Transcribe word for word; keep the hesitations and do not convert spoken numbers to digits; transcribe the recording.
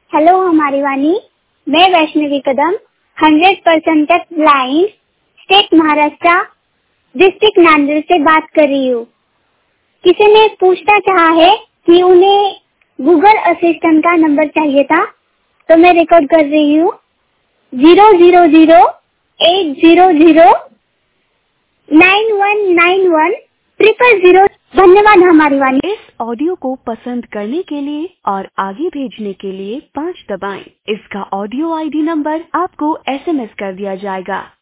Hello Hamari Vani, मैं Vaishnavi Kadam, hundred percent तक blind, state Maharashtra, district Nanded से बात कर रही हूँ। किसी ने पूछना चाहा है कि उन्हें गूगल असिस्टेंट का नंबर चाहिए था, तो मैं रिकॉर्ड कर रही हूँ zero zero zero eight zero zero nine one nine one triple zero. धन्यवाद हमारी वाणी। इस ऑडियो को पसंद करने के लिए और आगे भेजने के लिए पाँच दबाएं। इसका ऑडियो आईडी नंबर आपको एसएमएस कर दिया जाएगा।